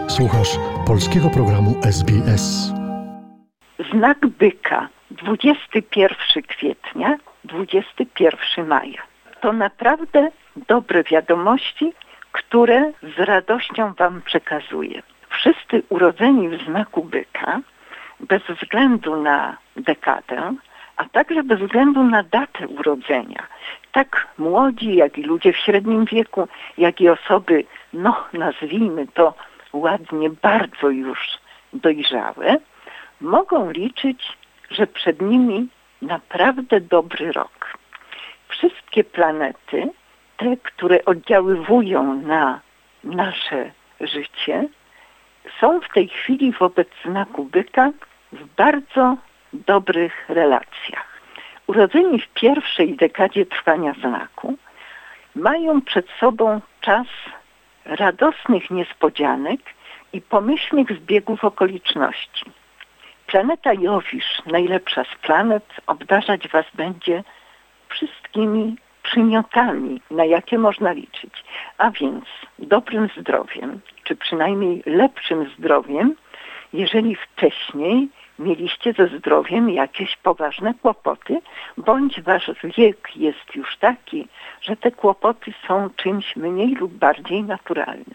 Słuchasz polskiego programu SBS. Znak byka, 21 kwietnia, 21 maja. To naprawdę dobre wiadomości, które z radością Wam przekazuję. Wszyscy urodzeni w znaku byka, bez względu na dekadę, a także bez względu na datę urodzenia, tak młodzi, jak i ludzie w średnim wieku, jak i osoby, nazwijmy to ładnie, bardzo już dojrzałe, mogą liczyć, że przed nimi naprawdę dobry rok. Wszystkie planety, te, które oddziaływują na nasze życie, są w tej chwili wobec znaku byka w bardzo dobrych relacjach. Urodzeni w pierwszej dekadzie trwania znaku mają przed sobą czas radosnych niespodzianek i pomyślnych zbiegów okoliczności. Planeta Jowisz, najlepsza z planet, obdarzać Was będzie wszystkimi przymiotami, na jakie można liczyć, a więc dobrym zdrowiem, czy przynajmniej lepszym zdrowiem, jeżeli wcześniej mieliście ze zdrowiem jakieś poważne kłopoty, bądź Wasz wiek jest już taki, że te kłopoty są czymś mniej lub bardziej naturalnym.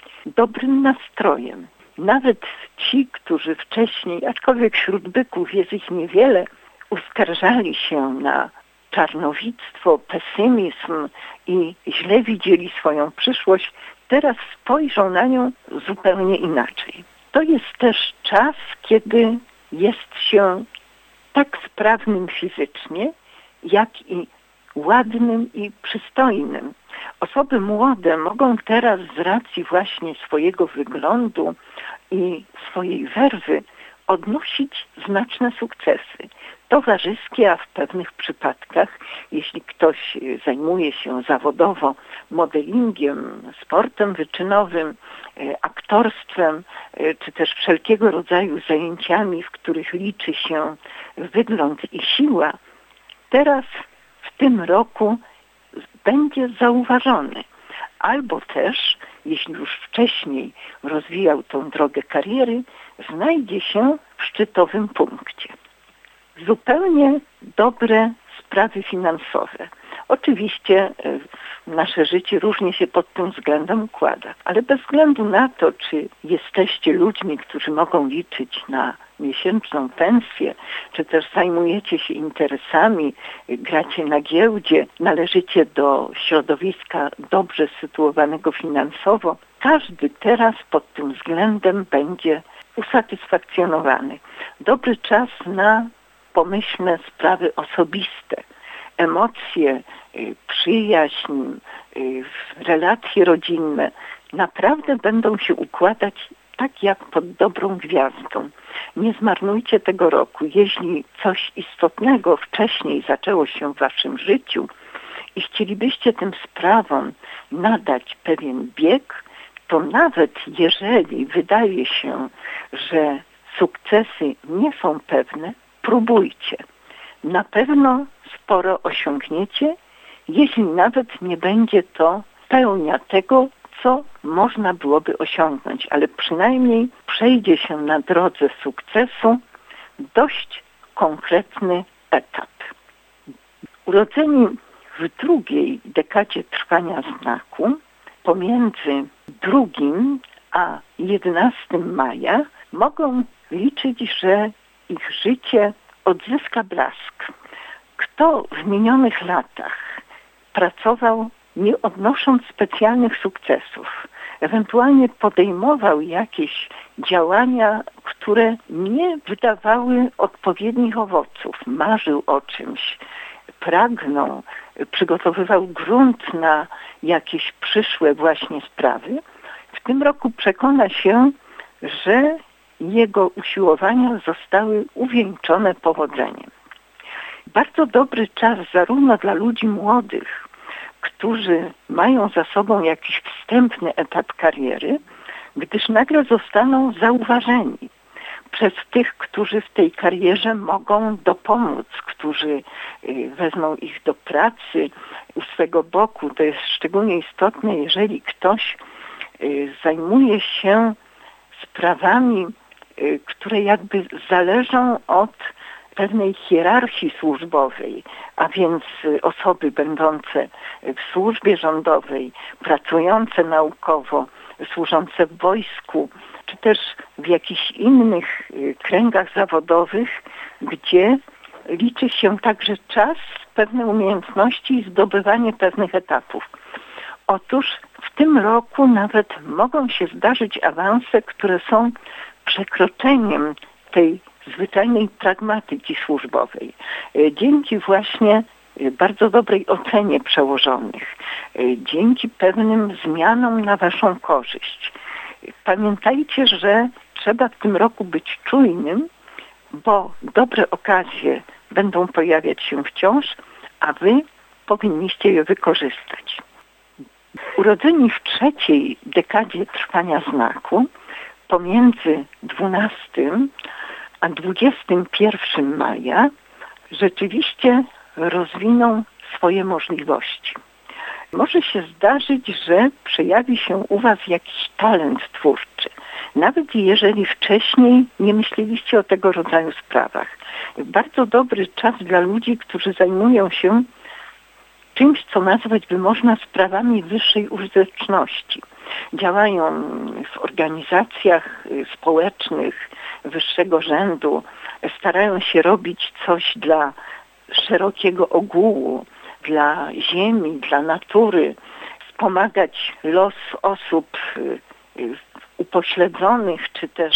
Dobrym nastrojem. Nawet ci, którzy wcześniej, aczkolwiek wśród byków jest ich niewiele, uskarżali się na czarnowictwo, pesymizm i źle widzieli swoją przyszłość, teraz spojrzą na nią zupełnie inaczej. To jest też czas, kiedy jest się tak sprawnym fizycznie, jak i ładnym i przystojnym. Osoby młode mogą teraz z racji właśnie swojego wyglądu i swojej werwy odnosić znaczne sukcesy towarzyskie, a w pewnych przypadkach, jeśli ktoś zajmuje się zawodowo modelingiem, sportem wyczynowym, aktorstwem, czy też wszelkiego rodzaju zajęciami, w których liczy się wygląd i siła, teraz w tym roku będzie zauważony. Albo też, jeśli już wcześniej rozwijał tą drogę kariery, znajdzie się w szczytowym punkcie. Zupełnie dobre sprawy finansowe. Oczywiście nasze życie różnie się pod tym względem układa, ale bez względu na to, czy jesteście ludźmi, którzy mogą liczyć na miesięczną pensję, czy też zajmujecie się interesami, gracie na giełdzie, należycie do środowiska dobrze sytuowanego finansowo, każdy teraz pod tym względem będzie usatysfakcjonowany. Dobry czas na pomyślne sprawy osobiste, emocje, przyjaźń, relacje rodzinne naprawdę będą się układać tak jak pod dobrą gwiazdą. Nie zmarnujcie tego roku. Jeśli coś istotnego wcześniej zaczęło się w Waszym życiu i chcielibyście tym sprawom nadać pewien bieg, to nawet jeżeli wydaje się, że sukcesy nie są pewne, próbujcie. Na pewno sporo osiągniecie, jeśli nawet nie będzie to pełnia tego, co można byłoby osiągnąć, ale przynajmniej przejdzie się na drodze sukcesu dość konkretny etap. Urodzeni w drugiej dekadzie trwania znaku, pomiędzy 2 a 11 maja, mogą liczyć, że ich życie odzyska blask. Kto w minionych latach pracował, nie odnosząc specjalnych sukcesów, ewentualnie podejmował jakieś działania, które nie wydawały odpowiednich owoców, marzył o czymś, pragnął, przygotowywał grunt na jakieś przyszłe właśnie sprawy, w tym roku przekona się, że jego usiłowania zostały uwieńczone powodzeniem. Bardzo dobry czas zarówno dla ludzi młodych, którzy mają za sobą jakiś wstępny etap kariery, gdyż nagle zostaną zauważeni przez tych, którzy w tej karierze mogą dopomóc, którzy wezmą ich do pracy u swego boku. To jest szczególnie istotne, jeżeli ktoś zajmuje się sprawami, które jakby zależą od pewnej hierarchii służbowej, a więc osoby będące w służbie rządowej, pracujące naukowo, służące w wojsku, czy też w jakichś innych kręgach zawodowych, gdzie liczy się także czas, pewne umiejętności i zdobywanie pewnych etapów. Otóż w tym roku nawet mogą się zdarzyć awanse, które są przekroczeniem tej zwyczajnej pragmatyki służbowej. Dzięki właśnie bardzo dobrej ocenie przełożonych, dzięki pewnym zmianom na waszą korzyść. Pamiętajcie, że trzeba w tym roku być czujnym, bo dobre okazje będą pojawiać się wciąż, a wy powinniście je wykorzystać. Urodzeni w trzeciej dekadzie trwania znaku, pomiędzy 12 a 21 maja, rzeczywiście rozwiną swoje możliwości. Może się zdarzyć, że przejawi się u was jakiś talent twórczy, nawet jeżeli wcześniej nie myśleliście o tego rodzaju sprawach. Bardzo dobry czas dla ludzi, którzy zajmują się czymś, co nazwać by można sprawami wyższej użyteczności. Działają w organizacjach społecznych wyższego rzędu, starają się robić coś dla szerokiego ogółu, dla ziemi, dla natury, wspomagać los osób upośledzonych, czy też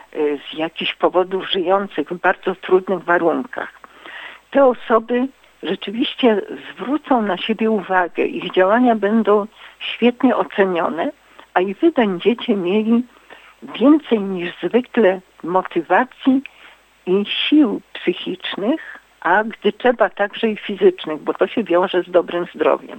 z jakichś powodów żyjących w bardzo trudnych warunkach. Te osoby rzeczywiście zwrócą na siebie uwagę, ich działania będą świetnie ocenione, a i wy będziecie mieli więcej niż zwykle motywacji i sił psychicznych, a gdy trzeba także i fizycznych, bo to się wiąże z dobrym zdrowiem.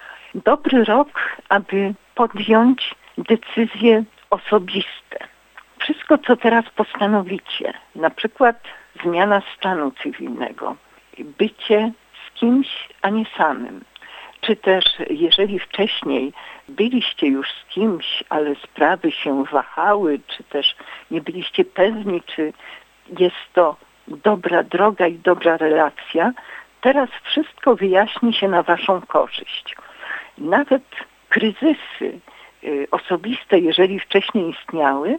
Dobry rok, aby podjąć decyzje osobiste. Wszystko, co teraz postanowicie, na przykład zmiana stanu cywilnego, bycie z kimś, a nie samym, czy też jeżeli wcześniej byliście już z kimś, ale sprawy się wahały, czy też nie byliście pewni, czy jest to dobra droga i dobra relacja, teraz wszystko wyjaśni się na waszą korzyść. Nawet kryzysy osobiste, jeżeli wcześniej istniały,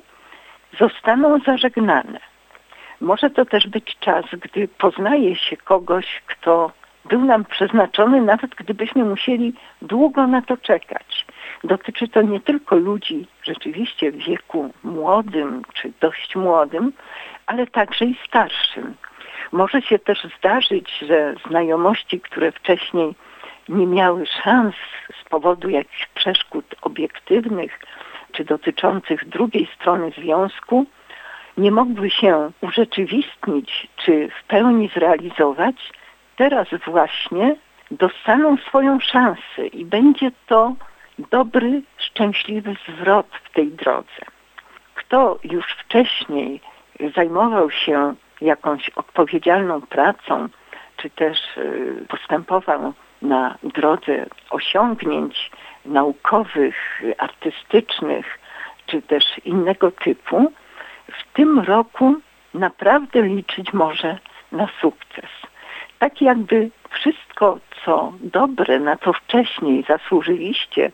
zostaną zażegnane. Może to też być czas, gdy poznaje się kogoś, kto był nam przeznaczony, nawet gdybyśmy musieli długo na to czekać. Dotyczy to nie tylko ludzi rzeczywiście w wieku młodym czy dość młodym, ale także i starszym. Może się też zdarzyć, że znajomości, które wcześniej nie miały szans z powodu jakichś przeszkód obiektywnych czy dotyczących drugiej strony związku, nie mogły się urzeczywistnić czy w pełni zrealizować, teraz właśnie dostaną swoją szansę i będzie to dobry, szczęśliwy zwrot w tej drodze. Kto już wcześniej zajmował się jakąś odpowiedzialną pracą, czy też postępował na drodze osiągnięć naukowych, artystycznych, czy też innego typu, w tym roku naprawdę liczyć może na sukces. Tak jakby wszystko, co dobre, na co wcześniej zasłużyliście,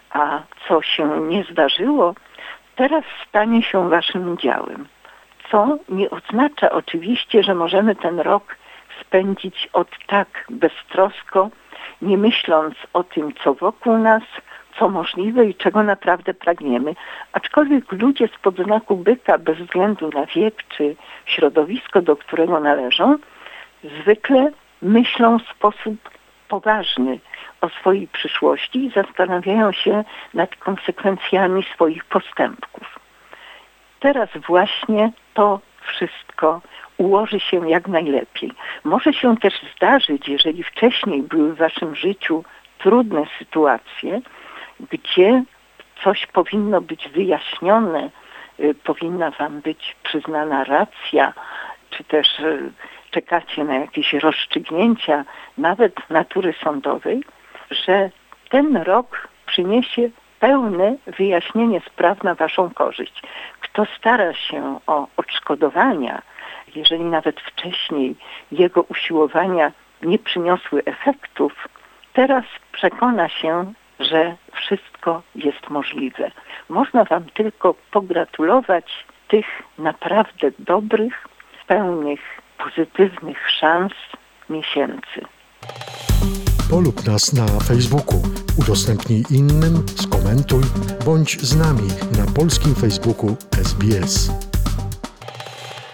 a co się nie zdarzyło, teraz stanie się waszym udziałem. Co nie oznacza oczywiście, że możemy ten rok spędzić od tak beztrosko, nie myśląc o tym, co wokół nas, co możliwe i czego naprawdę pragniemy. Aczkolwiek ludzie spod znaku byka, bez względu na wiek czy środowisko, do którego należą, zwykle myślą w sposób poważny o swojej przyszłości i zastanawiają się nad konsekwencjami swoich postępków. Teraz właśnie to wszystko ułoży się jak najlepiej. Może się też zdarzyć, jeżeli wcześniej były w waszym życiu trudne sytuacje, gdzie coś powinno być wyjaśnione, powinna wam być przyznana racja, czy też czekacie na jakieś rozstrzygnięcia, nawet natury sądowej, że ten rok przyniesie pełne wyjaśnienie spraw na waszą korzyść. Kto stara się o odszkodowania, jeżeli nawet wcześniej jego usiłowania nie przyniosły efektów, teraz przekona się, że wszystko jest możliwe. Można wam tylko pogratulować tych naprawdę dobrych, pełnych pozytywnych szans miesięcy. Polub nas na Facebooku, udostępnij innym, skomentuj, bądź z nami na polskim Facebooku SBS.